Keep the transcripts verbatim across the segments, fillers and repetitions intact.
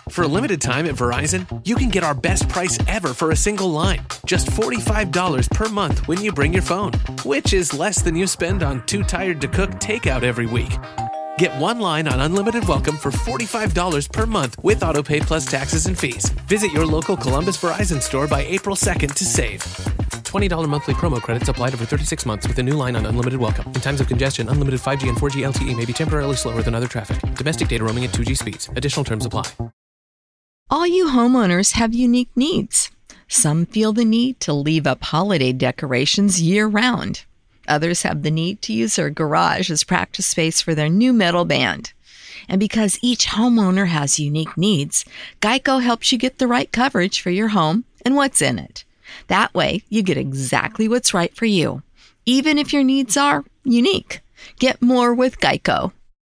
For a limited time at Verizon, you can get our best price ever for a single line. Just forty-five dollars per month when you bring your phone, which is less than you spend on Too Tired to Cook takeout every week. Get one line on Unlimited Welcome for forty-five dollars per month with AutoPay plus taxes and fees. Visit your local Columbus Verizon store by April second to save. twenty dollars monthly promo credits applied over thirty-six months with a new line on Unlimited Welcome. In times of congestion, unlimited five G and four G L T E may be temporarily slower than other traffic. Domestic data roaming at two G speeds. Additional terms apply. All you homeowners have unique needs. Some feel the need to leave up holiday decorations year-round. Others have the need to use their garage as practice space for their new metal band. And because each homeowner has unique needs, Geico helps you get the right coverage for your home and what's in it. That way, you get exactly what's right for you, even if your needs are unique. Get more with Geico.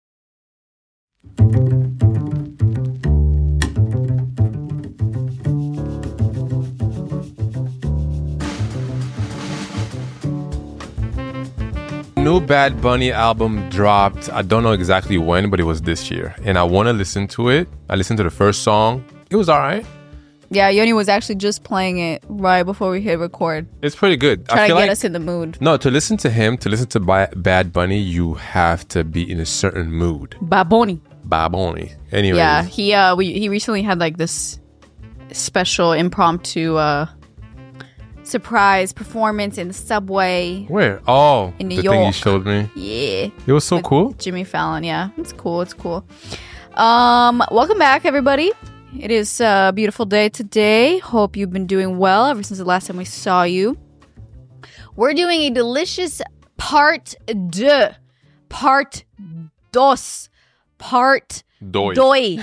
New Bad Bunny album dropped. I don't know exactly when, but it was this year. And I want to listen to it. I listened to the first song. It was all right. Yeah, Yoni was actually just playing it right before we hit record. It's pretty good. Trying I feel to get like, us in the mood. No, to listen to him, to listen to Ba- Bad Bunny, you have to be in a certain mood. Bad Bunny. Bad Bunny. Anyways. Yeah, he uh, we, he recently had like this special impromptu uh, surprise performance in the subway. Where? Oh, in New the York. thing you showed me. Yeah. It was so With cool. Jimmy Fallon, yeah. It's cool, it's cool. Um, welcome back, everybody. It is a beautiful day today. Hope you've been doing well ever since the last time we saw you. We're doing a delicious part deux. Part dos. Part Doi. doi.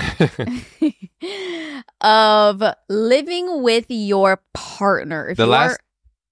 of living with your partner. If The you last- are,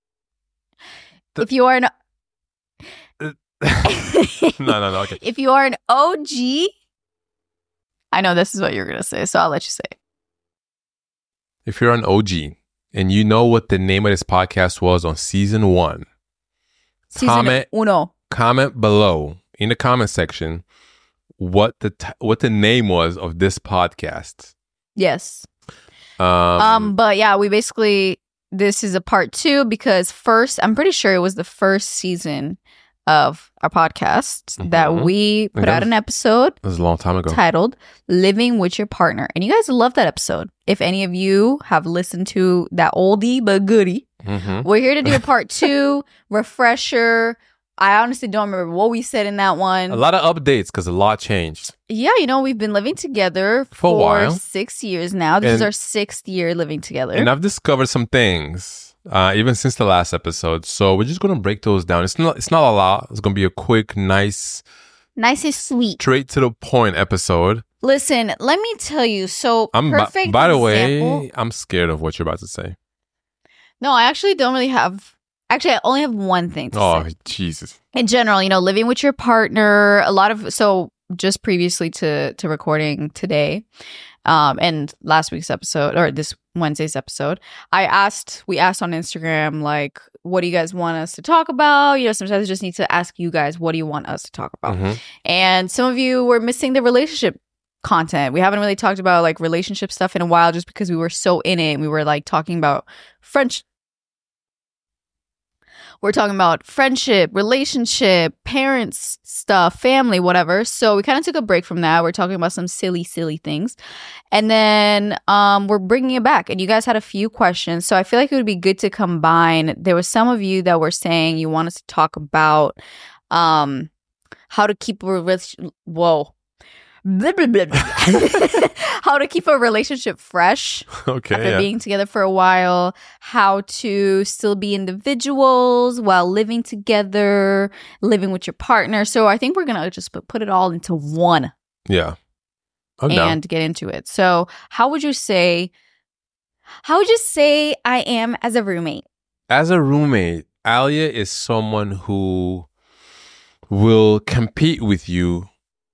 if you are an no, no, no. Okay. if you are an O G, I know this is what you're going to say, so I'll let you say it. If you're an O G and you know what the name of this podcast was on season one, Season comment uno. comment below in the comment section what the t- what the name was of this podcast. Yes. Um, Um, but yeah, we basically, this is a part two because first, I'm pretty sure it was the first season of our podcast Mhm. that we put that out was- an episode it was a long time ago. titled Living with Your Partner. And you guys love that episode. If any of you have listened to that oldie but goodie, Mhm. we're here to do a part two, refresher. I honestly don't remember what we said in that one. A lot of updates because a lot changed. Yeah, you know, we've been living together For a for, while. six years now. This is And- our sixth year living together. And I've discovered some things, uh, even since the last episode. So we're just gonna break those down. It's not it's not a lot. It's gonna be a quick, nice, Nice and sweet. straight to the point episode. Listen, let me tell you. So, I'm by, perfect by the example- way, I'm scared of what you're about to say. No, I actually don't really have. Actually, I only have one thing to Oh say. Jesus! In general, you know, living with your partner, a lot of so just previously to to recording today, um, and last week's episode or this Wednesday's episode, I asked we asked on Instagram like, what do you guys want us to talk about? You know, sometimes I just need to ask you guys, what do you want us to talk about? Mhm. And some of you were missing the relationship content. We haven't really talked about like relationship stuff in a while just because we were so in it. We were like talking about French. We're talking about friendship, relationship, parents stuff, family, whatever. So we kind of took a break from that. We're talking about some silly, silly things. And then um, we're bringing it back. And you guys had a few questions. So I feel like it would be good to combine. There was some of you that were saying you want us to talk about um, how to keep a relationship. Whoa. Blah, blah, blah, blah. How to keep a relationship fresh Okay. after Yeah. being together for a while, how to still be individuals while living together, living with your partner. So I think we're going to just put, put it all into one yeah. I'm and down. get into it. So how would you say, how would you say I am as a roommate? As a roommate, Alia is someone who will compete with you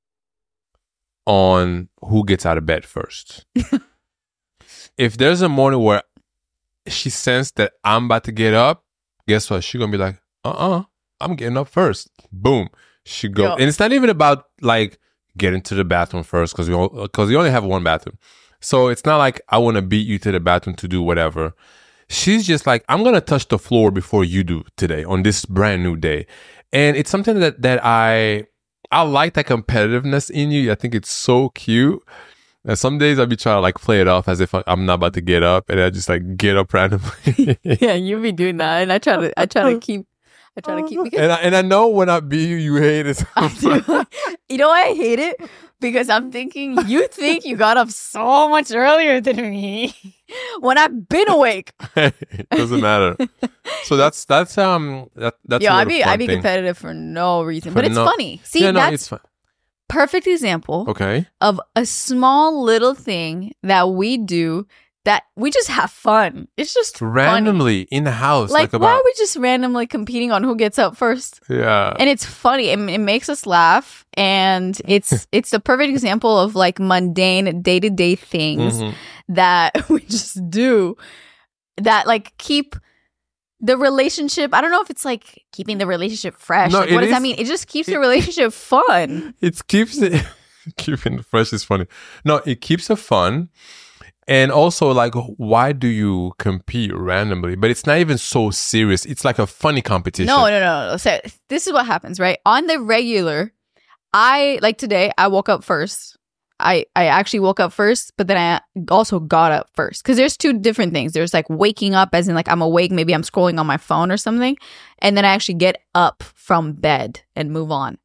on who gets out of bed first. If there's a morning where she sensed that I'm about to get up, guess what? She's going to be like, uh-uh, I'm getting up first. Boom. She go. Yo. And it's not even about like getting to the bathroom first because we, all- 'cause we only have one bathroom. So it's not like I want to beat you to the bathroom to do whatever. She's just like, I'm going to touch the floor before you do today on this brand new day. And it's something that, that I, I like that competitiveness in you. I think it's so cute. And some days I'll be trying to like play it off as if I'm not about to get up, and I just like get up randomly. Yeah, you be doing that, and I try to, I try to keep, I try to keep. Because and I, and I know when I beat you, you hate it. I do. You know why I hate it? Because I'm thinking you think you got up so much earlier than me when I've been awake. It doesn't matter. So that's that's um that that's yeah. a I be I be thing. competitive for no reason, For but it's no- funny. See, yeah, no, that's it's fun. perfect example Okay. of a small little thing that we do that we just have fun. It's just funny. Randomly in the house, Like, like, why about are we just randomly competing on who gets up first? yeah. And it's funny. It, it makes us laugh, and it's it's the perfect example of like mundane day to day things Mhm. that we just do that like keep the relationship. I don't know if it's like keeping the relationship fresh. No, Like, it what does that is- mean? It just keeps the relationship fun. It keeps it keeping it fresh is funny. No, it keeps it fun. And also, like, why do you compete randomly? But it's not even so serious. It's like a funny competition. No, no, no, no. So this is what happens, right? On the regular, I like today. I woke up first. I I actually woke up first, but then I also got up first because there's two different things. There's like waking up, as in like I'm awake. Maybe I'm scrolling on my phone or something, and then I actually get up from bed and move on.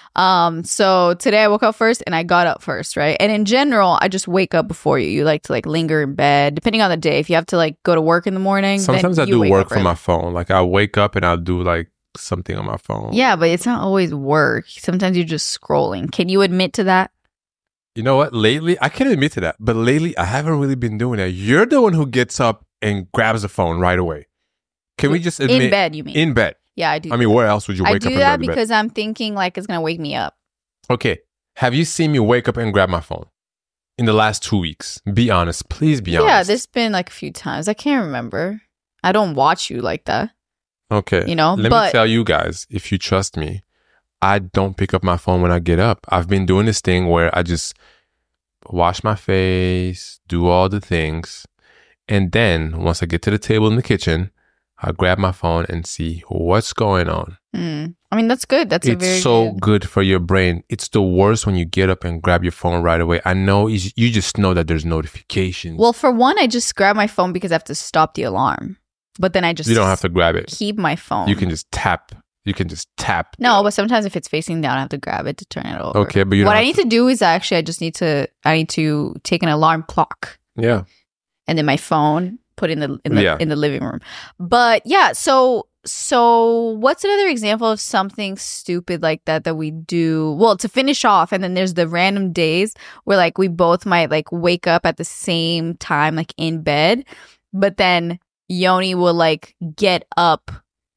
Um, so today I woke up first and I got up first, right? And in general, I just wake up before you. You like to like linger in bed, depending on the day. If you have to like go to work in the morning, Sometimes then I you do wake work up from early. my phone. Like, I wake up and I'll do like something on my phone. Yeah, but it's not always work. Sometimes you're just scrolling. Can you admit to that? You know what? Lately, I can admit to that, but lately I haven't really been doing that. You're the one who gets up and grabs the phone right away. Can we just admit? In bed, you mean? In bed. Yeah, I do. I mean, where else would you I wake do up and that grab the bed? because I'm thinking like it's gonna wake me up. Okay. Have you seen me wake up and grab my phone in the last two weeks? Be honest. Please be honest. Yeah, there's been like a few times. I can't remember. I don't watch you like that. Okay. You know, Let but- me tell you guys, if you trust me, I don't pick up my phone when I get up. I've been doing this thing where I just wash my face, do all the things. And then once I get to the table in the kitchen, I grab my phone and see what's going on. Mm. I mean, that's good. That's a It's very so good. good for your brain. It's the worst when you get up and grab your phone right away. I know you you just know that there's notifications. Well, for one, I just grab my phone because I have to stop the alarm. But then I just you don't have to grab it. keep my phone. You can just tap. You can just tap. No, but sometimes if it's facing down, I have to grab it to turn it over. Okay, but you what don't I have need to do is actually I just need to I need to take an alarm clock Yeah. and then my phone put in the in the Yeah. in the living room. But yeah, so so what's another example of something stupid like that that we do? Well, to finish off, and then there's the random days where like we both might like wake up at the same time, like in bed, but then Yoni will like get up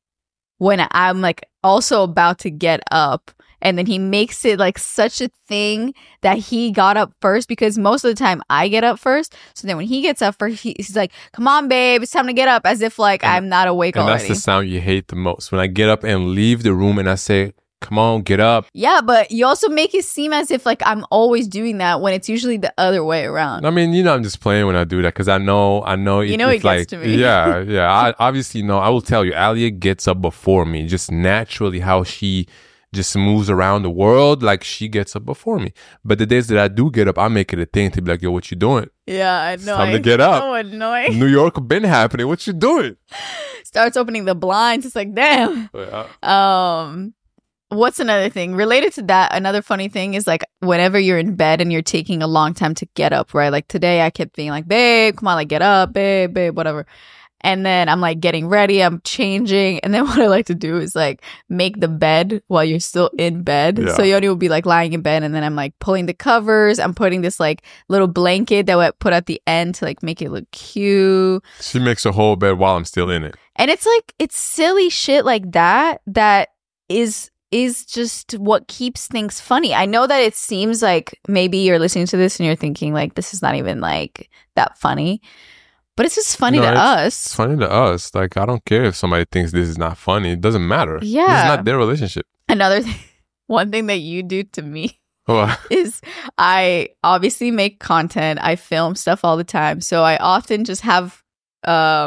when I'm like also about to get up. And then he makes it like such a thing that he got up first because most of the time I get up first. So then when he gets up first, he, he's like, come on, babe, it's time to get up, as if like And- I'm not awake And already. that's the sound you hate the most. When I get up and leave the room and I say, come on, get up. Yeah, but you also make it seem as if like I'm always doing that when it's usually the other way around. I mean, you know, I'm just playing when I do that because I know, I know, You it, know it's it gets like, to me. yeah, yeah. I obviously know. I will tell you, Alia gets up before me, just naturally how she just moves around the world. Like she gets up before me. But the days that I do get up, I make it a thing to be like, yo, what you doing? Yeah, I It's know. time to get up. So annoying. New York been happening. What you doing? Starts opening the blinds. It's like, damn. Yeah. Um, what's another thing related to that? Another funny thing is like whenever you're in bed and you're taking a long time to get up, right? Like today, I kept being like, "Babe, come on, like get up, babe, babe, whatever." And then I'm like getting ready, I'm changing, and then what I like to do is like make the bed while you're still in bed. Yeah. So Yoni will be like lying in bed, and then I'm like pulling the covers. I'm putting this like little blanket that I put at the end to like make it look cute. She makes a whole bed while I'm still in it. And it's like it's silly shit like that that is is just what keeps things funny. I know that it seems like maybe you're listening to this and you're thinking like this is not even like that funny. But it's just funny No, to it's- us. It's funny to us. Like, I don't care if somebody thinks this is not funny. It doesn't matter. This is Yeah. not their relationship. Another thing, one thing that you do to me What? is I obviously make content. I film stuff all the time. So I often just have, uh,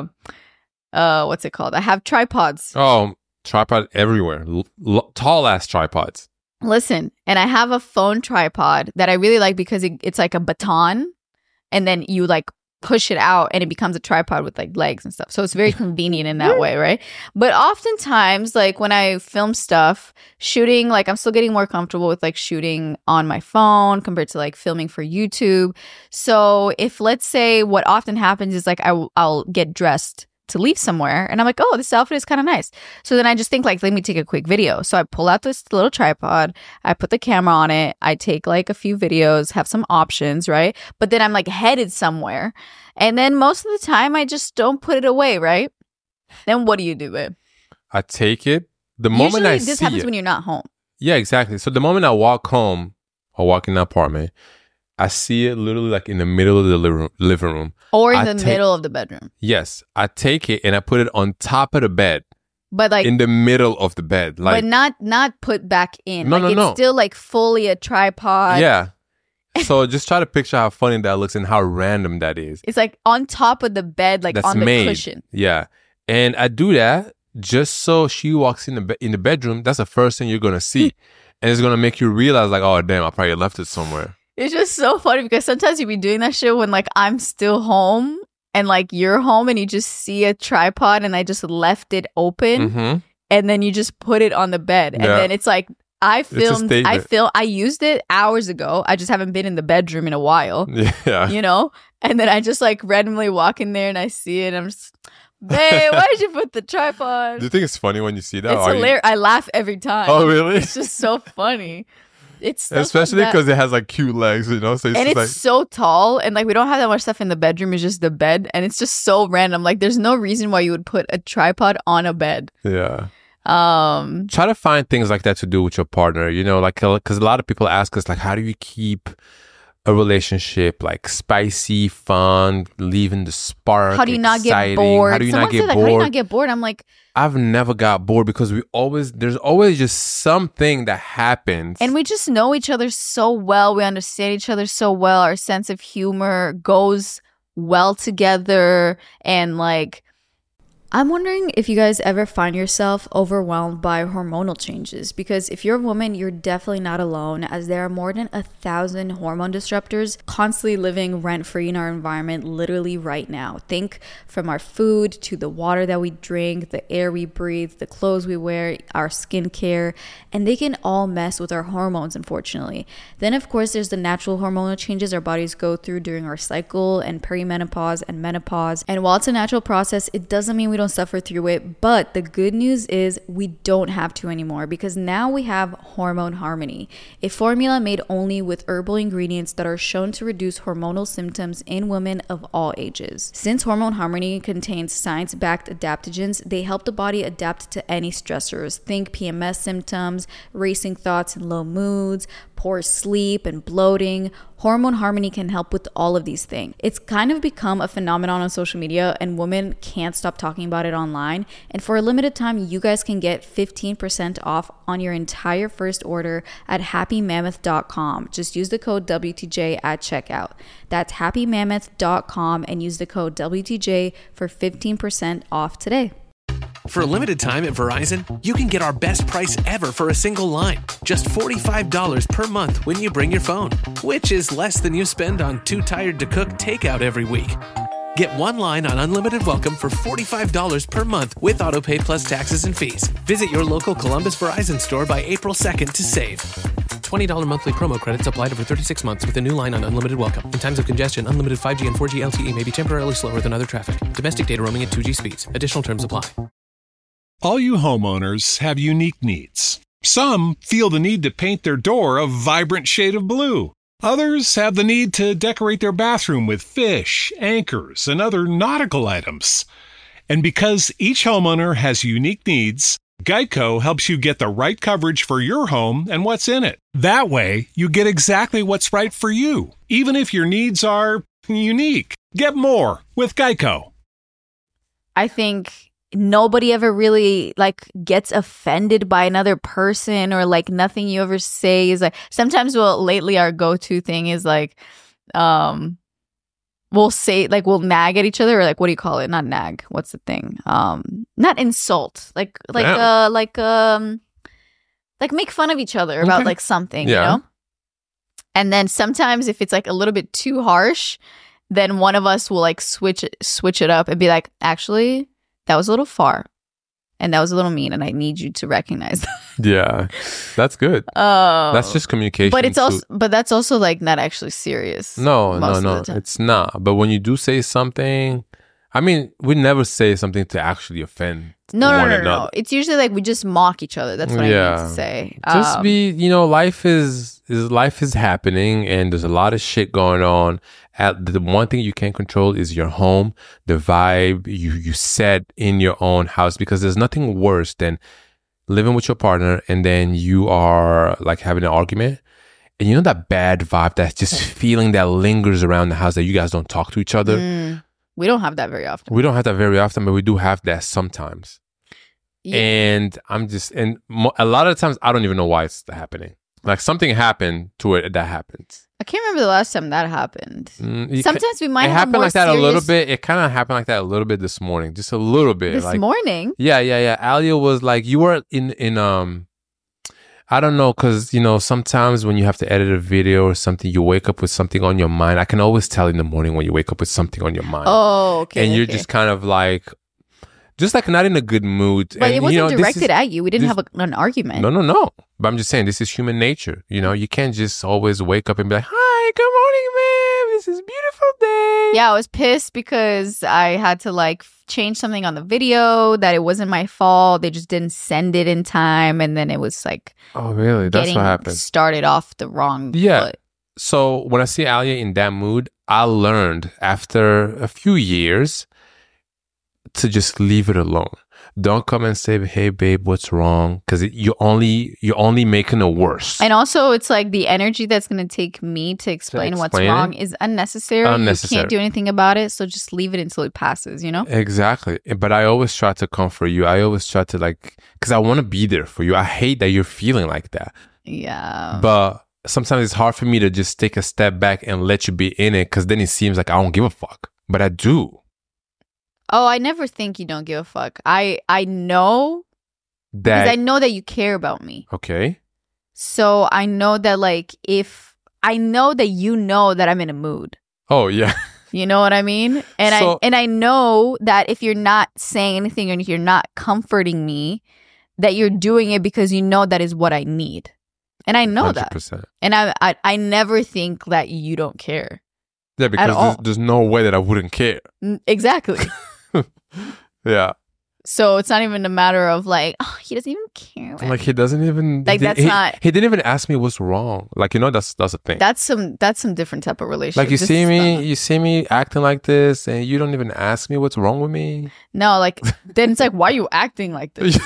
uh, what's it called? I have tripods. Oh, tripod everywhere. L- l- tall ass tripods. Listen, and I have a phone tripod that I really like because it, it's like a baton, and then you like push it out and it becomes a tripod with like legs and stuff. So it's very convenient in that way, right? But oftentimes, like when I film stuff, shooting, like I'm still getting more comfortable with like shooting on my phone compared to like filming for YouTube. So if, let's say, what often happens is like I w- I'll get dressed to leave somewhere and I'm like, oh, this outfit is kind of nice. So then I just think like, let me take a quick video. So I pull out this little tripod, I put the camera on it, I take like a few videos, have some options, right? But then I'm like headed somewhere. And then most of the time I just don't put it away, right? Then what do you do, babe? I take it. The moment Usually I this see happens it, when you're not home. yeah, exactly. So the moment I walk home or walk in the apartment, I see it literally like in the middle of the li- living room. Or in I the take- middle of the bedroom. Yes, I take it and I put it on top of the bed, But like in the middle of the bed. Like, but not not put back in. No, like no, it's no. still like fully a tripod. yeah. So just try to picture how funny that looks and how random that is. It's like on top of the bed, like That's on the made. cushion. Yeah, and I do that just so she walks in the be- in the bedroom. That's the first thing you're gonna see, and it's gonna make you realize like, oh damn, I probably left it somewhere. It's just so funny because sometimes you be doing that shit when like I'm still home and like you're home and you just see a tripod and I just left it open Mm-hmm. and then you just put it on the bed and Yeah. then it's like I a filmed I statement. fil- I used it hours ago. I just haven't been in the bedroom in a while, Yeah. you know? And then I just like randomly walk in there and I see it and I'm just, babe, why did you put the tripod? Do you think it's funny when you see that? It's Or are you- hilarious. I laugh every time. Oh really? It's just so funny. It's stuff Especially like that. because it has like cute legs, you know. So it's And just it's like so tall, and like we don't have that much stuff in the bedroom. It's just the bed, and it's just so random. Like there's no reason why you would put a tripod on a bed. yeah. Um, Try to find things like that to do with your partner. You know, like because a lot of people ask us like, how do you keep a relationship like spicy, fun, leaving the spark? how do you not get exciting? bored? How do you Someone not get said, like, bored? how do you not get bored? I'm like, I've never got bored because we always there's always just something that happens. and we just know each other so well. We understand each other so well. Our sense of humor goes well together, and like. I'm wondering if you guys ever find yourself overwhelmed by hormonal changes, because if you're a woman, you're definitely not alone, as there are more than a thousand hormone disruptors constantly living rent-free in our environment literally right now. Think from our food to the water that we drink, the air we breathe, the clothes we wear, our skincare, and they can all mess with our hormones, unfortunately. Then of course there's the natural hormonal changes our bodies go through during our cycle and perimenopause and menopause. And while it's a natural process, it doesn't mean we don't suffer through it. But the good news is we don't have to anymore, because now we have Hormone Harmony, a formula made only with herbal ingredients that are shown to reduce hormonal symptoms in women of all ages. Since Hormone Harmony contains science-backed adaptogens, they help the body adapt to any stressors. Think P M S symptoms, racing thoughts and low moods, poor sleep and bloating. Hormone Harmony can help with all of these things. It's kind of become a phenomenon on social media, and women can't stop talking about it online. And for a limited time, you guys can get fifteen percent off on your entire first order at happy mammoth dot com. Just use the code W T J at checkout. That's happy mammoth dot com and use the code W T J for fifteen percent off today. For a limited time at Verizon, you can get our best price ever for a single line. Just forty-five dollars per month when you bring your phone, which is less than you spend on Too Tired to Cook takeout every week. Get one line on Unlimited Welcome for forty-five dollars per month with AutoPay plus taxes and fees. Visit your local Columbus Verizon store by April second to save. twenty dollars monthly promo credits applied over thirty-six months with a new line on Unlimited Welcome. In times of congestion, unlimited five G and four G L T E may be temporarily slower than other traffic. Domestic data roaming at two G speeds. Additional terms apply. All you homeowners have unique needs. Some feel the need to paint their door a vibrant shade of blue. Others have the need to decorate their bathroom with fish, anchors, and other nautical items. And because each homeowner has unique needs, Geico helps you get the right coverage for your home and what's in it. That way, you get exactly what's right for you, even if your needs are unique. Get more with Geico. I think nobody ever really like gets offended by another person, or like nothing you ever say is like, sometimes well lately our go-to thing is like um we'll say like we'll nag at each other, or like what do you call it? Not nag. What's the thing? Um not insult. Like like Yeah. uh like um like make fun of each other about Okay. like something, Yeah. you know? And then sometimes if it's like a little bit too harsh, then one of us will like switch it, switch it up and be like, actually, that was a little far, and that was a little mean, and I need you to recognize that. Yeah, that's good. Oh, That's just communication. But it's so- also, but that's also like not actually serious. no, most no, of no. the time. It's not. But when you do say something, I mean, we never say something to actually offend. No, no, one no, no, no. another. It's usually like we just mock each other. That's what I Yeah. mean to say. Just Um, be, you know, life is is life is happening, and there's a lot of shit going on. At the one thing you can't control is your home, the vibe you you set in your own house, because there's nothing worse than living with your partner and then you are like having an argument, and you know that bad vibe, that just feeling that lingers around the house, that you guys don't talk to each other. mm, we don't have that very often. We don't have that very often, but we do have that sometimes. Yeah. And I'm just, and mo- a lot of times I don't even know why it's happening. Like something happened to it that happens. I can't remember the last time that happened. Mm, you Sometimes we ca- might it have a happened more like that a little serious- bit. It kind of happened like that a little bit this morning, just a little bit. This like, morning. yeah, yeah, yeah. Alia was like, you were in in um, I don't know, because you know sometimes when you have to edit a video or something, you wake up with something on your mind. I can always tell in the morning when you wake up with something on your mind. Oh, okay. and you're okay. just kind of like, just like not in a good mood. But and, it wasn't you know, this directed is- at you. We didn't this- have a, an argument. No, no, no. But I'm just saying, this is human nature. You know, you can't just always wake up and be like, "Hi, good morning, ma'am. This is a beautiful day." Yeah, I was pissed because I had to like f- change something on the video that it wasn't my fault. They just didn't send it in time, and then it was like Oh, really? That's getting what happened. started off the wrong Yeah. foot. So when I see Alia in that mood, I learned after a few years to just leave it alone. Don't come and say, "Hey, babe, what's wrong?" Because you only you're only making it worse. And also, it's like the energy that's going to take me to explain, what's explain it? wrong is unnecessary. Unnecessary. You can't do anything about it, so just leave it until it passes, you know? Exactly. But I always try to comfort you. I always try to like, because I want to be there for you. I hate that you're feeling like that. Yeah. But sometimes it's hard for me to just take a step back and let you be in it, because then it seems like I don't give a fuck. But I do. Oh, I never think you don't give a fuck. I I know because That I know that you care about me. okay. So I know that like if I know that you know that I'm in a mood. Oh yeah. You know what I mean? And So- I and I know that if you're not saying anything and if you're not comforting me, that you're doing it because you know that is what I need. And I know one hundred that. percent. And I, I I never think that you don't care. Yeah, because all. there's, there's no way that I wouldn't care. N- Exactly. Yeah. So it's not even a matter of like, oh, he doesn't even care. about Like me. he doesn't even Like, he, that's he, not- he didn't even ask me what's wrong. Like, you know, that's that's a thing. That's some that's some different type of relationship. Like you This see is me, not- you see me acting like this, and you don't even ask me what's wrong with me. No, like then it's like, why are you acting like this?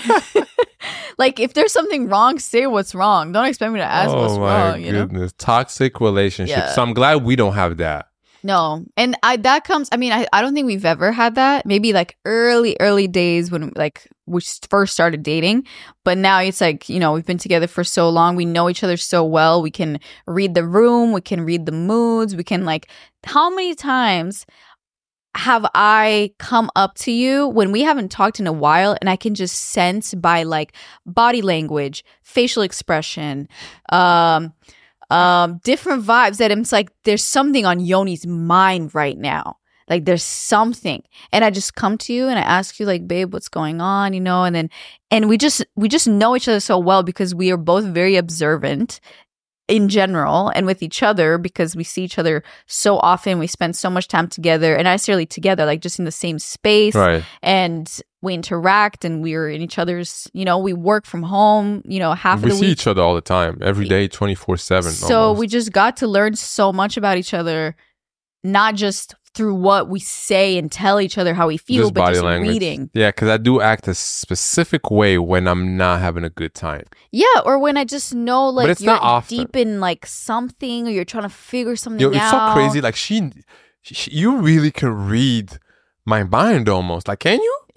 Like if there's something wrong, say what's wrong. Don't expect me to ask what's oh my wrong. You know. goodness, toxic relationship. Yeah. So I'm glad we don't have that. No. And I that comes I mean, I, I don't think we've ever had that. Maybe like early, early days when like we first started dating. But now it's like, you know, we've been together for so long. We know each other so well. We can read the room, we can read the moods, we can like how many times have I come up to you when we haven't talked in a while and I can just sense by like body language, facial expression, um Um, different vibes that it's like there's something on Yoni's mind right now. Like there's something. And I just come to you and I ask you like, babe, what's going on? You know, and then and we just we just know each other so well because we are both very observant in general and with each other because we see each other so often. We spend so much time together and not necessarily together, like just in the same space. Right. And we interact and we're in each other's, you know, we work from home, you know, half We of the see week. each other all the time, every day, twenty-four seven. So we just got to learn so much about each other, not just through what we say and tell each other how we feel, just but body just language. reading. Yeah, because I do act a specific way when I'm not having a good time. Yeah, or when I just know like it's you're not often. deep in like something or you're trying to figure something Yo, it's out. so crazy. Like she, she, you really can read my mind almost. Like, can you?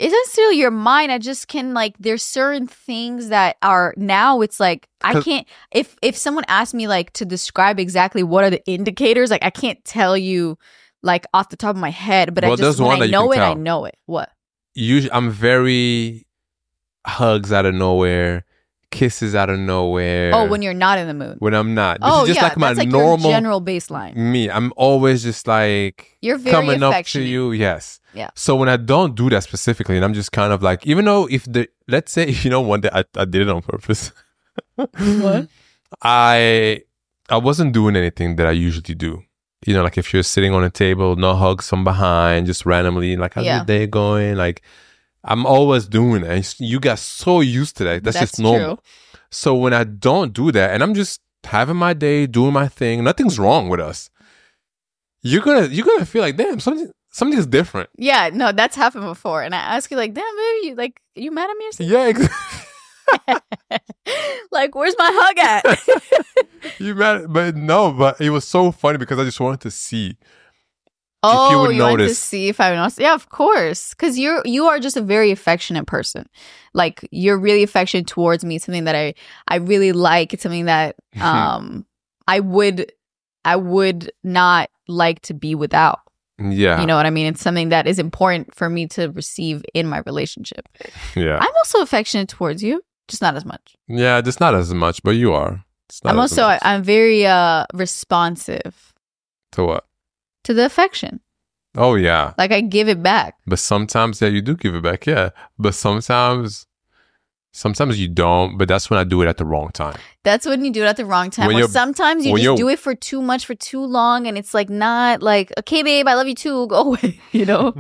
It's not necessarily your mind. I just can like. There's certain things that are now. It's like I can't. If if someone asked me like to describe exactly what are the indicators, like I can't tell you like off the top of my head. But Well, I just there's when one I that you know can it, I tell. know it. What? Usually, I'm very hugs out of nowhere, kisses out of nowhere. Oh, when you're not in the mood. when I'm not. This Oh is just yeah, like my that's like normal your general baseline. me. I'm always just like You're very coming up to affectionate. you. Yes. Yeah. So when I don't do that specifically, and I'm just kind of like, even though if the let's say you know one day I, I did it on purpose. What? I I wasn't doing anything that I usually do. You know, like if you're sitting on a table, no hugs from behind, just randomly, like how's Yeah. your day going? Like I'm always doing it. And you got so used to that. That's, That's just normal. true. So when I don't do that, and I'm just having my day, doing my thing, nothing's wrong with us. You're gonna you're gonna feel like, damn, something something's different. Yeah, no, that's happened before. And I ask you like, damn, baby, you like you mad at me or something? Yeah, exactly. Like, where's my hug at? You mad, but no, but it was so funny because I just wanted to see. Oh, you would you want to notice. see if I noticed? Yeah, of course, because you're you are just a very affectionate person. Like you're really affectionate towards me. It's something that I I really like. It's something that um I would I would not like to be without. Yeah, You know what I mean? It's something that is important for me to receive in my relationship. yeah, I'm also affectionate towards you, just not as much. yeah. Just not as much, but you are. It's not I'm as also much. I'm very uh responsive to what? to the affection. Oh yeah, Like I give it back. but sometimes yeah, you do give it back. Yeah, but sometimes, sometimes you don't. But that's when I do it at the wrong time. That's when you do it at the wrong time. When Or you're- sometimes you when just you're- do it for too much for too long, and it's like not like, okay, babe, I love you too. Go away, you know.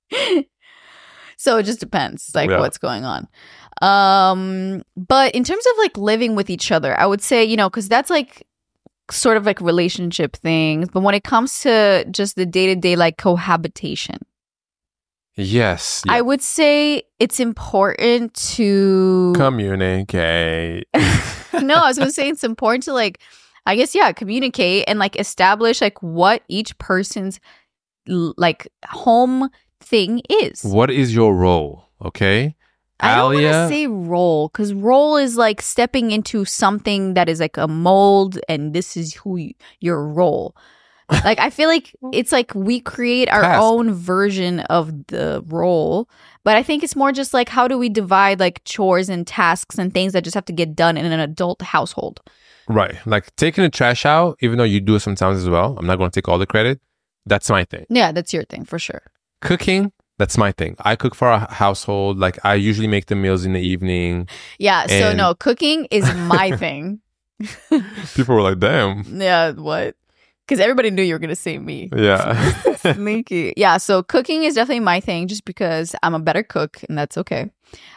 So it just depends, like Yeah. what's going on. Um, but in terms of like living with each other, I would say, you know, because that's like sort of like relationship things. But when it comes to just the day to day like cohabitation, Yes, I would say it's important to communicate. no, I was going to say it's important to like, I guess, yeah, communicate and like establish like what each person's l- like home thing is. What is your role? Okay, I don't want Alia? to say role because role is like stepping into something that is like a mold and this is who you, your role. Like, I feel like it's like we create our Task. own version of the role. But I think it's more just like, how do we divide like chores and tasks and things that just have to get done in an adult household? Right, like taking the trash out, even though you do it sometimes as well. I'm not going to take all the credit. That's my thing. Yeah, that's your thing for sure. Cooking, that's my thing. I cook for our household. Like I usually make the meals in the evening. Yeah, so And- no, cooking is my thing. People were like, "Damn, Yeah, what? Because everybody knew you were going to say me. yeah." Sneaky. Yeah, so cooking is definitely my thing just because I'm a better cook and that's okay.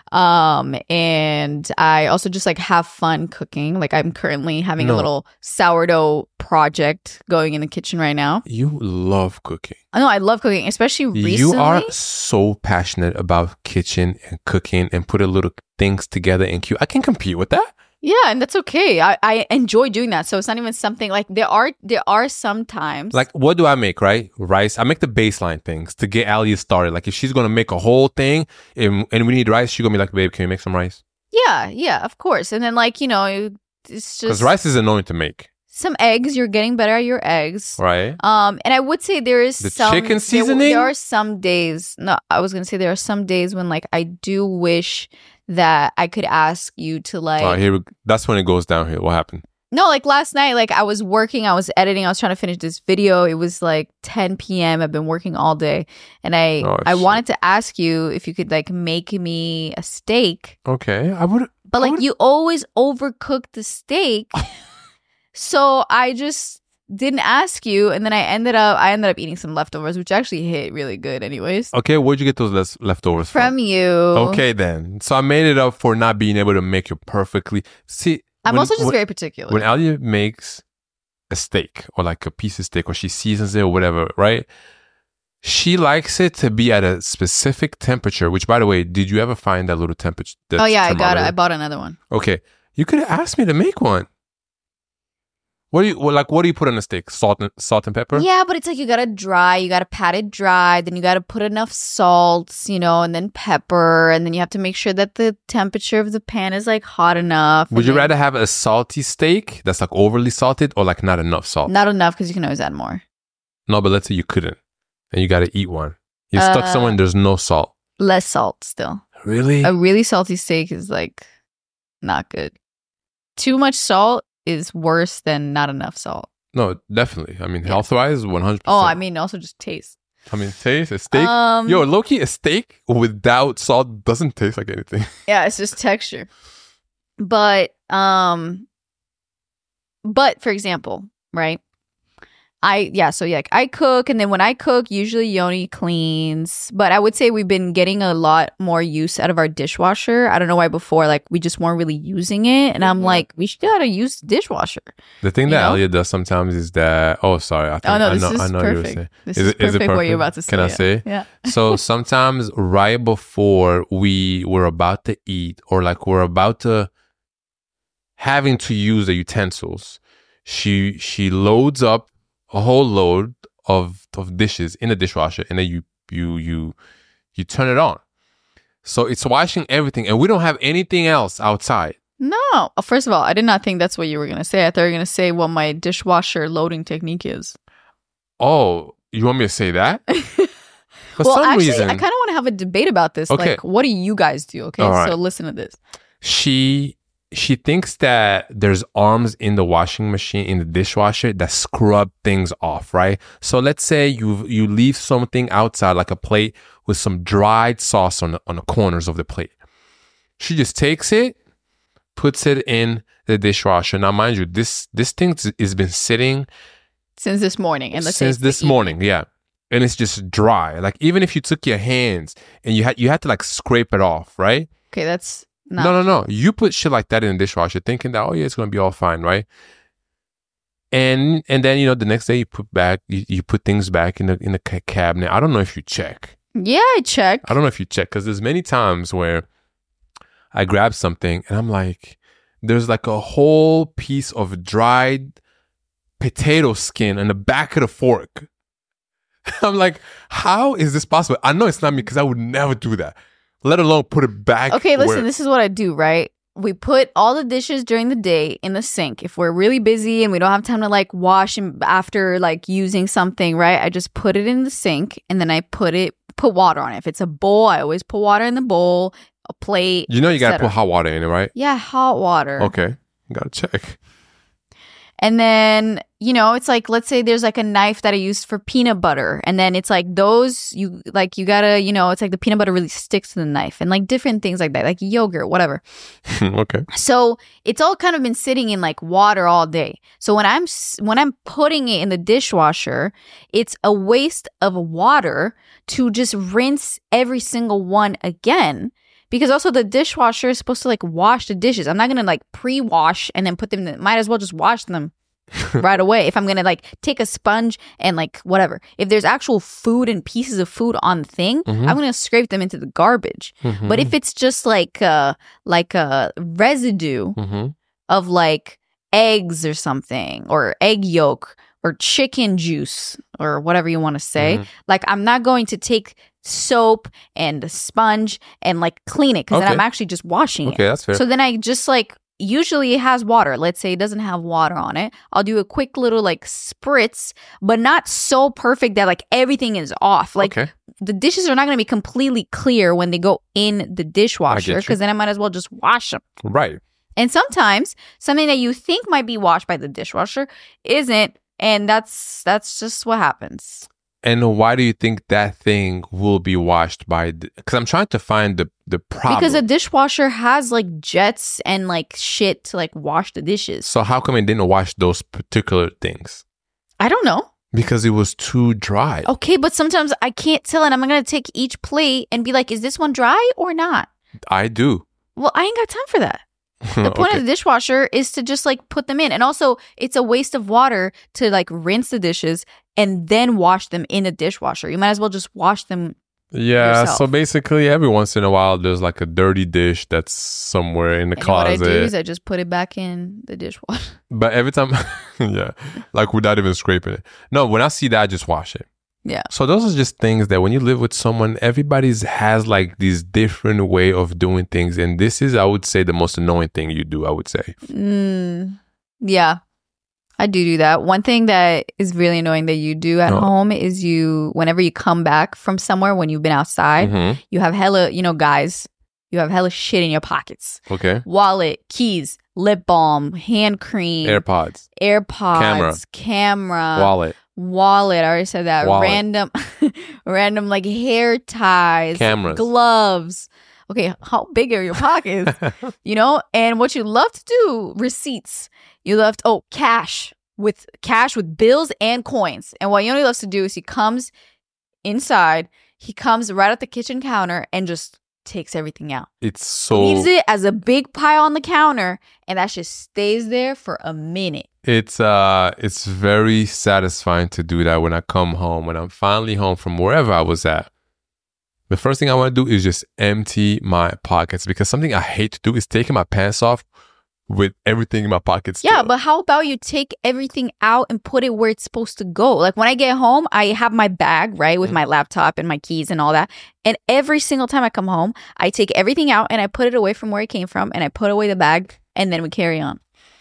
Um, and I also just like have fun cooking. Like I'm currently having No. a little sourdough project going in the kitchen right now. You love cooking. I know I love cooking, especially recently. You are so passionate about kitchen and cooking and putting little things together and cute. I can compete with that. Yeah, and that's okay. I, I enjoy doing that. So it's not even something like there are there are some times Like, what do I make, right? Rice. I make the baseline things to get Alia started. Like, if she's going to make a whole thing and, and we need rice, she's going to be like, babe, can you make some rice? yeah, yeah, of course. And then like, you know, it's Because just rice is annoying to make, some eggs. You're getting better at your eggs. right? Um, and I would say there is The some chicken there- seasoning? There, are some days. No, I was gonna say there are some days when like I do wish that I could ask you to like. Oh, here we, that's when it goes downhill. What happened? No, like last night, like I was working, I was editing, I was trying to finish this video. It was like ten p.m. I've been working all day, and I Oh, I shit. wanted to ask you if you could like make me a steak, Okay, I would. but I like would- you always overcook the steak, so I just didn't ask you, and then I ended up I ended up eating some leftovers, which actually hit really good, anyways, Okay, where'd you get those les- leftovers from? from you. Okay, then. So I made it up for not being able to make it perfectly. See, I'm when- also just when- very particular. when Alia makes a steak or like a piece of steak or she seasons it or whatever, right? She likes it to be at a specific temperature, which by the way, did you ever find that little temperature? oh yeah, I got it. I bought another one. Okay. You could have asked me to make one. What do you well, like? What do you put on a steak? Salt and salt and pepper. Yeah, but it's like you gotta dry, you gotta pat it dry, then you gotta put enough salts, you know, and then pepper, and then you have to make sure that the temperature of the pan is like hot enough. Would you then, rather have a salty steak that's like overly salted, or like not enough salt? Not enough because you can always add more. No, but let's say you couldn't, and you got to eat one. You're stuck Uh, somewhere and there's no salt. Less salt still. Really? A really salty steak is like not good. Too much salt is worse than not enough salt. No, definitely. I mean, Yeah. health-wise, one hundred percent. Oh, I mean, also just taste. I mean, taste a steak. Um, Yo, low-key, a steak without salt doesn't taste like anything. Yeah, it's just texture. But, um, but for example, right? I, yeah, so yeah, I cook, and then when I cook, usually Yoni cleans, but I would say we've been getting a lot more use out of our dishwasher. I don't know why before, like, we just weren't really using it, and I'm like, we should gotta use the dishwasher. The thing You that know? Elliot does sometimes is that. Oh, sorry. I think, Oh, no, I this know, is I know what you were perfect. saying. This Is is, it- is it perfect what you're perfect? about to say. Can I yeah. say? Yeah. So sometimes right before we were about to eat, or like we're about to having to use the utensils, she she loads up a whole load of of dishes in the dishwasher, and then you you you you turn it on. So it's washing everything, and we don't have anything else outside. No. Oh, first of all, I did not think that's what you were going to say. I thought you were going to say what my dishwasher loading technique is. Oh, you want me to say that? For well, some actually, reason, I kind of want to have a debate about this. Okay. Like, what do you guys do? Okay, All right. so listen to this. she she thinks that there's arms in the washing machine, in the dishwasher, that scrub things off, right? So let's say you you leave something outside, like a plate with some dried sauce on the, on the corners of the plate. She just takes it, puts it in the dishwasher. Now, mind you, this this thing has been sitting Since this morning, and let's say since it's the this morning, yeah, and it's just dry. Like, even if you took your hands and you had you had to like scrape it off, right? Okay, that's not. No, no, no. You put shit like that in the dishwasher, thinking that, oh yeah, it's gonna be all fine, right? And and then, you know, the next day you put back you, you put things back in the in the ca- cabinet. I don't know if you check. Yeah, I check. I don't know if you check, because there's many times where I grab something and I'm like, there's like a whole piece of dried potato skin on the back of the fork. I'm like, how is this possible? I know it's not me, because I would never do that, let alone put it back. Okay, listen, where- this is what I do, right? We put all the dishes during the day in the sink. If we're really busy and we don't have time to like wash them after like using something, right? I just put it in the sink, and then I put it, put water on it. If it's a bowl, I always put water in the bowl, a plate. You know you gotta et cetera. put hot water in it, right? Yeah, hot water. Okay. Gotta check. And then, you know, it's like, let's say there's like a knife that I used for peanut butter. And then it's like those, you like, you gotta, you know, it's like the peanut butter really sticks to the knife, and like different things like that, like yogurt, whatever. Okay. So it's all kind of been sitting in like water all day. So when I'm, s- when I'm putting it in the dishwasher, it's a waste of water to just rinse every single one again. Because also the dishwasher is supposed to like wash the dishes. I'm not going to like pre-wash and then put them in the, might as well just wash them right away. If I'm going to like take a sponge and like whatever. If there's actual food and pieces of food on the thing, Mhm. I'm going to scrape them into the garbage. Mm-hmm. But if it's just like uh like a residue Mm-hmm. of like eggs or something, or egg yolk, or chicken juice, or whatever you want to say, Mhm. like I'm not going to take soap and a sponge and like clean it, because then Okay. I'm actually just washing Okay, it. that's fair. So then I just like, usually it has water. Let's say it doesn't have water on it. I'll do a quick little like spritz, but not so perfect that like everything is off. Like okay. the dishes are not going to be completely clear when they go in the dishwasher, you. because then I might as well just wash them. Right. And sometimes something that you think might be washed by the dishwasher isn't, and that's that's just what happens. And why do you think that thing will be washed by? Because I'm trying to find the the problem. Because a dishwasher has like jets and like shit to like wash the dishes. So how come it didn't wash those particular things? I don't know. Because it was too dry. Okay, but sometimes I can't tell, and I'm going to take each plate and be like, is this one dry or not? I do. Well, I ain't got time for that. The point Okay. of the dishwasher is to just like put them in. And also, it's a waste of water to like rinse the dishes and then wash them in the dishwasher. You might as well just wash them Yeah, yourself. so basically every once in a while there's like a dirty dish that's somewhere in the And what I closet. do is I just put it back in the dishwasher. But every time, yeah, like without even scraping it. No, when I see that, I just wash it. Yeah. So those are just things that when you live with someone, everybody's has like these different way of doing things. And this is, I would say, the most annoying thing you do, I would say. Mm, yeah. I do do that. One thing that is really annoying that you do at Oh. home is you, whenever you come back from somewhere, when you've been outside, Mhm. you have hella, you know, guys, you have hella shit in your pockets. Okay. Wallet, keys, lip balm, hand cream, AirPods, AirPods, Camera. camera, wallet, wallet. I already said that. Wallet. Random, random like hair ties, Cameras. gloves. Okay, how big are your pockets? You know, and what you love to do, receipts. You love to, oh, cash with cash with bills and coins. And what Yoni loves to do is he comes inside, he comes right at the kitchen counter and just takes everything out. It's so Leaves it as a big pile on the counter, and that just stays there for a minute. it's uh it's very satisfying to do that when I come home, when I'm finally home from wherever I was at. The first thing I want to do is just empty my pockets, because something I hate to do is taking my pants off with everything in my pockets. Yeah, still. but how about you take everything out and put it where it's supposed to go? Like when I get home, I have my bag, right, with my laptop and my keys and all that. And every single time I come home, I take everything out and I put it away from where it came from, and I put away the bag, and then we carry on.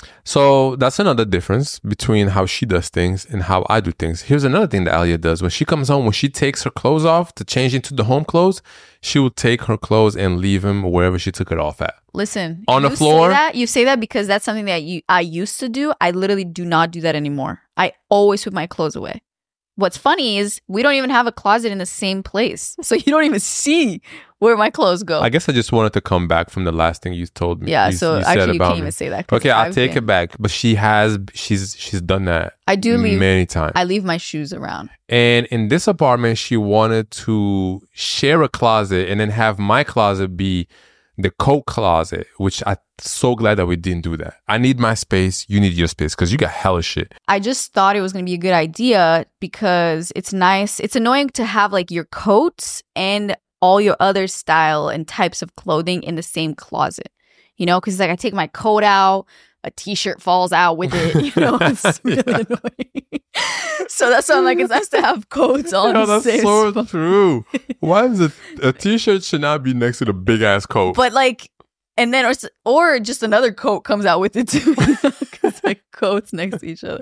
So that's another difference between how she does things and how I do things. Here's another thing that Alia does. When she comes home, when she takes her clothes off to change into the home clothes, she will take her clothes and leave them wherever she took it off at. Listen, On the you floor? Say that, you say that because that's something that you I used to do. I literally do not do that anymore. I always put my clothes away. What's funny is we don't even have a closet in the same place. So you don't even see where my clothes go. I guess I just wanted to come back from the last thing you told me. yeah, you, so you said actually you about can't me. even say that. 'cause Okay, I'll I've take been- it back. But she has, she's she's done that I do leave many times. I leave my shoes around. And in this apartment, she wanted to share a closet and then have my closet be the coat closet, which I'm so glad that we didn't do that. I need my space. You need your space because you got hella shit. I just thought it was going to be a good idea because it's nice. It's annoying to have like your coats and all your other style and types of clothing in the same closet, you know, because like I take my coat out, a t-shirt falls out with it, you know, it's really Yeah. annoying. So that's why I'm like, it's nice to have coats all in Yo, the that's same so spot. true. Why is it a t-shirt should not be next to the big ass coat? But like, and then or, s- or just another coat comes out with it too, because like coats next to each other.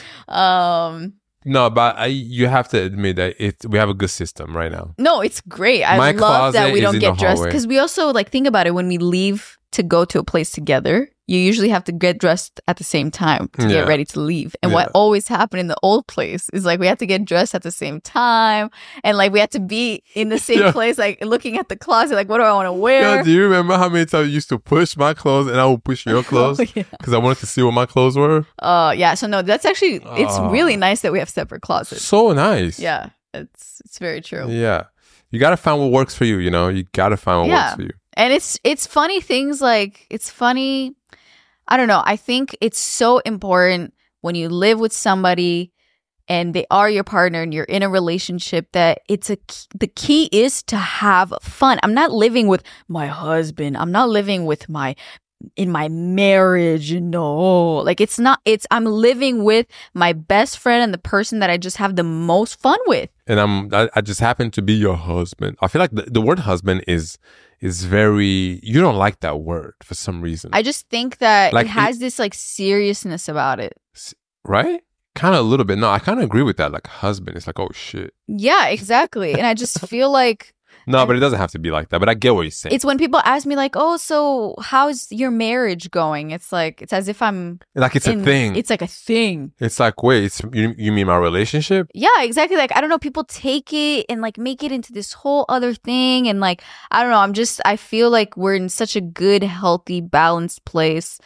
Um, no, but I, you have to admit that it we have a good system right now. No, it's great. I My love that closet we is don't in get the dressed hallway. because we also like think about it when we leave to go to a place together. You usually have to get dressed at the same time to Yeah. get ready to leave. And what Yeah. always happened in the old place is like we had to get dressed at the same time, and like we had to be in the same Yeah. place, like looking at the closet, like what do I want to wear? Yo, do you remember how many times you used to push my clothes and I would push your clothes Oh, yeah. because I wanted to see what my clothes were? Uh, yeah. So no, that's actually it's Oh. really nice that we have separate closets. So nice. Yeah, it's it's very true. Yeah. You gotta find what works for you, you know? You gotta find what Yeah. works for you. And it's it's funny things like it's funny. I don't know. I think it's so important when you live with somebody and they are your partner and you're in a relationship that it's a key, the key is to have fun. I'm not living with my husband. I'm not living with my in my marriage. No, like it's not. It's I'm living with my best friend and the person that I just have the most fun with. And I'm I, I just happen to be your husband. I feel like the, the word husband is is very you don't like that word for some reason. I just think that Like it has this like seriousness about it. right? Kind of a little bit. No, I kind of agree with that. Like husband, it's like, oh shit. Yeah, exactly. And I just feel like No, but it doesn't have to be like that. But I get what you're saying. it's when people ask me like, "Oh, so how's your marriage going?" It's like it's as if I'm like it's in- a thing. It's like a thing. It's like, wait, it's, you, you mean my relationship? Yeah, exactly. Like I don't know, people take it and like make it into this whole other thing, and like I don't know. I'm just I feel like we're in such a good, healthy, balanced place,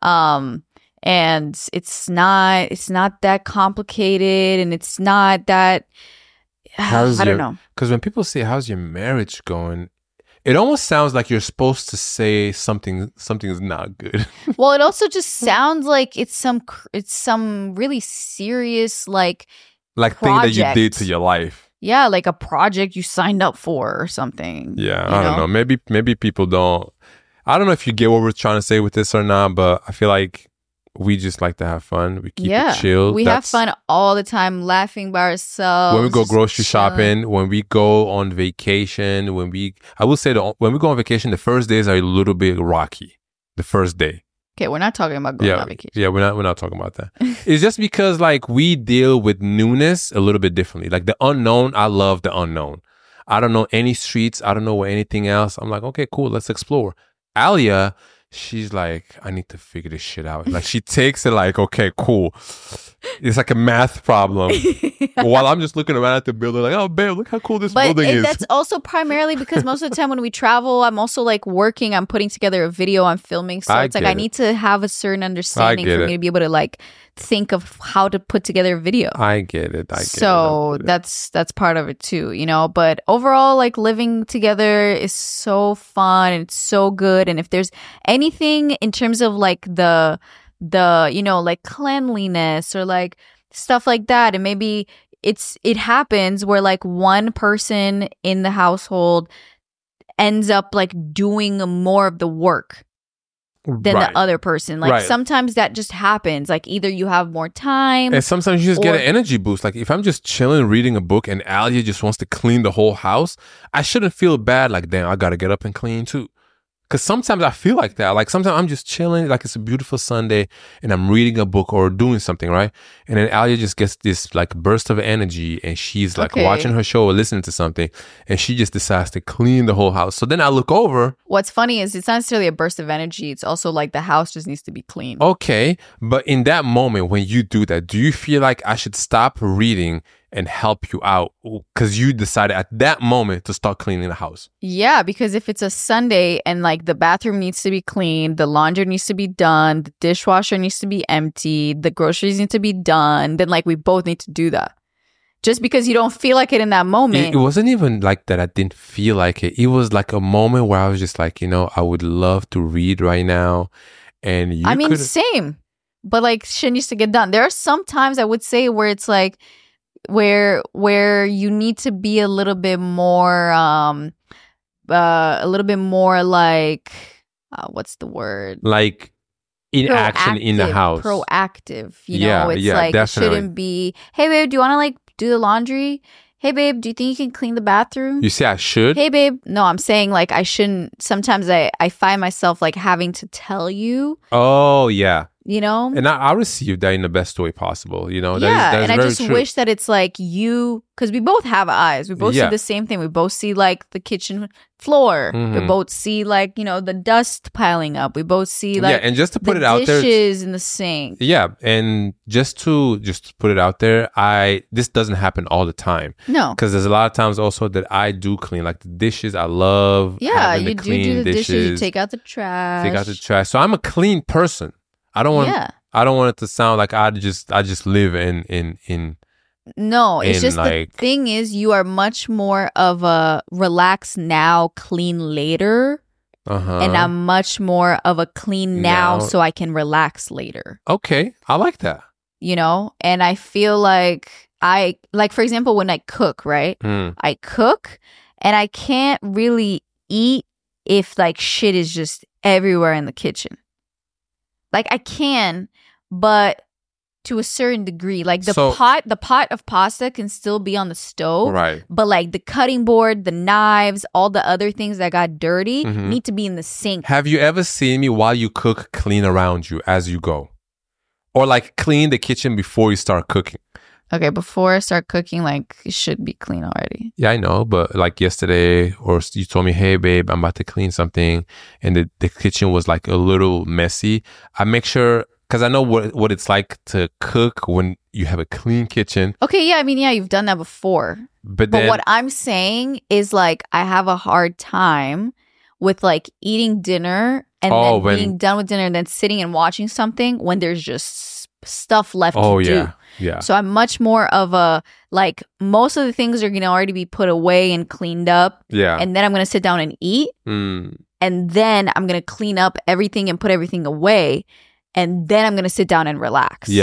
um, and it's not it's not that complicated, and it's not that How's I don't your- know. Because when people say, how's your marriage going? It almost sounds like you're supposed to say something something's not good. Well, it also just sounds like it's some cr- it's some really serious like like thing that you Project. did to your life. yeah, like a project you signed up for or something. Yeah, you I don't know. Maybe maybe people don't. I don't know if you get what we're trying to say with this or not, but I feel like we just like to have fun. We keep yeah. it chill. We That's, have fun all the time, laughing by ourselves. when we go just grocery chilling. shopping, when we go on vacation, when we, I will say that when we go on vacation, the first days are a little bit rocky. The first day. Okay, we're not talking about going Yeah, on vacation. yeah, we're not we're not talking about that. It's just because like we deal with newness a little bit differently. Like the unknown, I love the unknown. I don't know any streets. I don't know anything else. I'm like, okay, cool, let's explore. Alia, she's like, I need to figure this shit out. Like she takes it like, okay, cool. It's like a math problem. While I'm just looking around at the building, like, oh, babe, look how cool this But building it- is. that's also primarily because most of the time when we travel, I'm also like working, I'm putting together a video, I'm filming. So I it's like get I it. need to have a certain understanding get for it. me to be able to like think of how to put together a video. I get it. I get so it. I get it. that's that's part of it too, you know. But overall, like living together is so fun and it's so good. And if there's anything in terms of like the the you know like cleanliness or like stuff like that, and maybe it's it happens where like one person in the household ends up like doing more of the work than Right. the other person. Like Right. sometimes that just happens. Like either you have more time. And sometimes you just get Or- an energy boost. Like if I'm just chilling, reading a book, and Alia just wants to clean the whole house, I shouldn't feel bad. Like, damn, I gotta get up and clean too. Because sometimes I feel like that. Like sometimes I'm just chilling, like it's a beautiful Sunday, and I'm reading a book or doing something, right? And then Alia just gets this like burst of energy, and she's like Okay. watching her show or listening to something, and she just decides to clean the whole house. So then I look over. What's funny is it's not necessarily a burst of energy. It's also like the house just needs to be clean. Okay, but in that moment when you do that, do you feel like I should stop reading and help you out because you decided at that moment to start cleaning the house? Yeah, because if it's a Sunday and like the bathroom needs to be cleaned, the laundry needs to be done, the dishwasher needs to be emptied, the groceries need to be done, then like we both need to do that. Just because you don't feel like it in that moment. It, it wasn't even like that. I didn't feel like it. It was like a moment where I was just like, you know, I would love to read right now. And you I mean, could- same. But like shit needs to get done. There are some times I would say where it's like where where you need to be a little bit more um uh a little bit more like uh, what's the word? like in action in the Proactive, house. Proactive. You Yeah, know, it's yeah, like definitely. it shouldn't be, hey babe, do you wanna like do the laundry? Hey babe, do you think you can clean the bathroom? You say I should? Hey babe, no, I'm saying like I shouldn't. Sometimes I I find myself like having to tell you, Oh, yeah. you know. And I, I received that in the best way possible. You know, that is, yeah, that is and I very just true. wish that it's like you, because we both have eyes. We both Yeah. see the same thing. We both see like the kitchen floor. We Mhm. both see like you know the dust piling up. We both see like yeah, and just to put the it out there, dishes in the sink. yeah, and just to just to put it out there, I this doesn't happen all the time No, because there's a lot of times also that I do clean, like the dishes. I love yeah, having you the do clean do the dishes. You dishes, take out the trash. take out the trash. So I'm a clean person. I don't want. Yeah. I don't want it to sound like I just I just live in in in. No, it's in, just like- the thing is you are much more of a relax now, clean later. Uh-huh. And I'm much more of a clean now, Now- so I can relax later. okay. I like that. You know? And I feel like I like for example when I cook, right? Mm. I cook and I can't really eat if like shit is just everywhere in the kitchen. Like I can, but to a certain degree. Like the So- pot the pot of pasta can still be on the stove. Right. But like the cutting board, the knives, all the other things that got dirty Mhm. need to be in the sink. Have you ever seen me while you cook clean around you as you go? Or like clean the kitchen before you start cooking? Okay, before I start cooking, like it should be clean already. Yeah, I know, but like yesterday, or you told me, hey, babe, I'm about to clean something, and the, the kitchen was like a little messy. I make sure, because I know what, what it's like to cook when you have a clean kitchen, Okay, yeah, I mean, yeah, you've done that before. but But then, what I'm saying is like I have a hard time with like eating dinner and Oh, then when- being done with dinner and then sitting and watching something when there's just stuff left oh, to do. yeah, yeah. So I'm much more of a like most of the things are going to already be put away and cleaned up Yeah. and then I'm going to sit down and eat Mm, and then I'm going to clean up everything and put everything away and then I'm going to sit down and relax. yeah.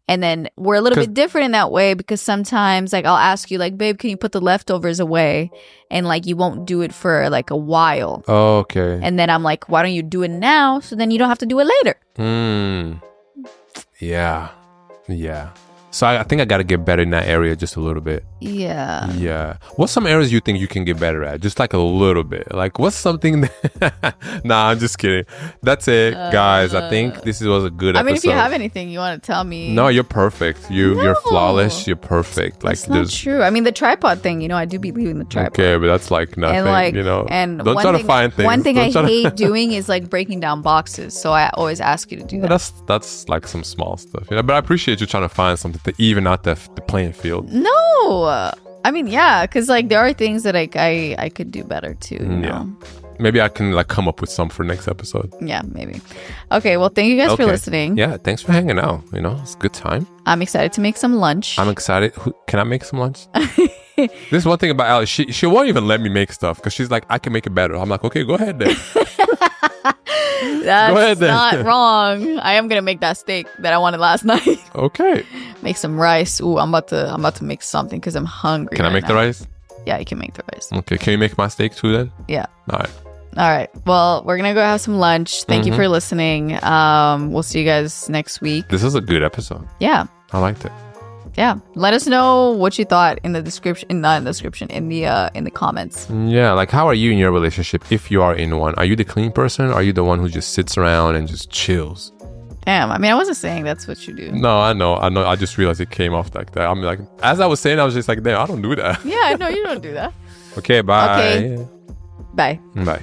And then we're a little 'Cause- bit different in that way because sometimes like I'll ask you like, babe, can you put the leftovers away? And like you won't do it for like a while. Oh, okay. And then I'm like, why don't you do it now so then you don't have to do it later? Hmm. Yeah. Yeah. So I, I think I got to get better in that area just a little bit. Yeah. Yeah. What's some areas you think you can get better at? Just like a little bit. Like what's something that... Nah, I'm just kidding. That's it, guys. I think this was a good I episode. mean, if you have anything you want to tell me. No, you're perfect. You, No. You're flawless. You're perfect. Like That's not true. I mean, the tripod thing, you know, I do be leaving the tripod. Okay, but that's like nothing, And like, you know. and Don't one try thing, to find things. One thing Don't I try to- hate doing is like breaking down boxes. So I always ask you to do that. That's that's like some small stuff, you know. But I appreciate you trying to find something to even out the, the playing field. No, I mean, yeah, because like there are things that like I I could do better too. You Mm, yeah. know? Maybe I can like come up with some for next episode. Yeah, maybe. Okay, well, thank you guys for Okay. listening. Yeah, thanks for hanging out. You know, it's a good time. I'm excited to make some lunch. I'm excited. Who, can I make some lunch? This is one thing about Alex. She she won't even let me make stuff because she's like, I can make it better. I'm like, okay, go ahead then. That's ahead then. not wrong. I am gonna make that steak that I wanted last night. Okay. Make some rice. Ooh, I'm about to I'm about to make something because I'm hungry. Can I right make now. the rice? Yeah, you can make the rice. Okay. Can you make my steak too then? Yeah. All right. All right. Well, we're gonna go have some lunch. Thank Mm-hmm. you for listening. Um, we'll see you guys next week. This is a good episode. Yeah. I liked it. Yeah. Let us know what you thought in the description, not in the description, in the uh, in the comments. Yeah, like how are you in your relationship if you are in one? Are you the clean person? Or are you the one who just sits around and just chills? Damn. I mean, I wasn't saying that's what you do. No, I know, I know. I just realized it came off like that. I'm like, as I was saying, I was just like, damn, I don't do that. Yeah. No, you don't do that. Okay, bye. Okay. Bye. Bye.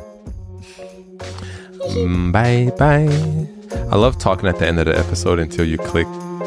Mm, Bye, bye. I love talking at the end of the episode until you click.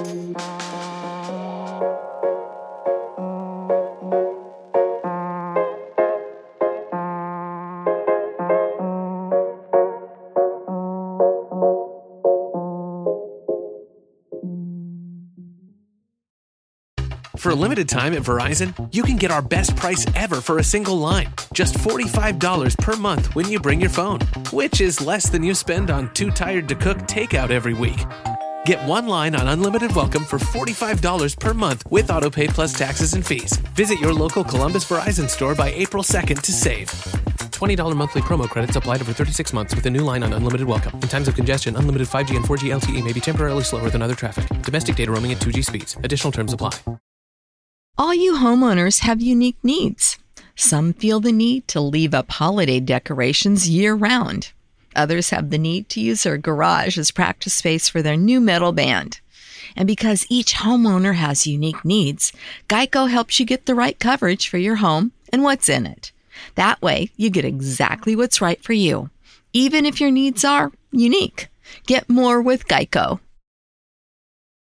For a limited time at Verizon, you can get our best price ever for a single line. Just forty-five dollars per month when you bring your phone, which is less than you spend on Too Tired to Cook takeout every week. Get one line on Unlimited Welcome for forty-five dollars per month with AutoPay plus taxes and fees. Visit your local Columbus Verizon store by April second to save. twenty dollars monthly promo credits applied over thirty-six months with a new line on Unlimited Welcome. In times of congestion, unlimited five G and four G L T E may be temporarily slower than other traffic. Domestic data roaming at two G speeds. Additional terms apply. All you homeowners have unique needs. Some feel the need to leave up holiday decorations year-round. Others have the need to use their garage as practice space for their new metal band. And because each homeowner has unique needs, Geico helps you get the right coverage for your home and what's in it. That way, you get exactly what's right for you, even if your needs are unique. Get more with Geico.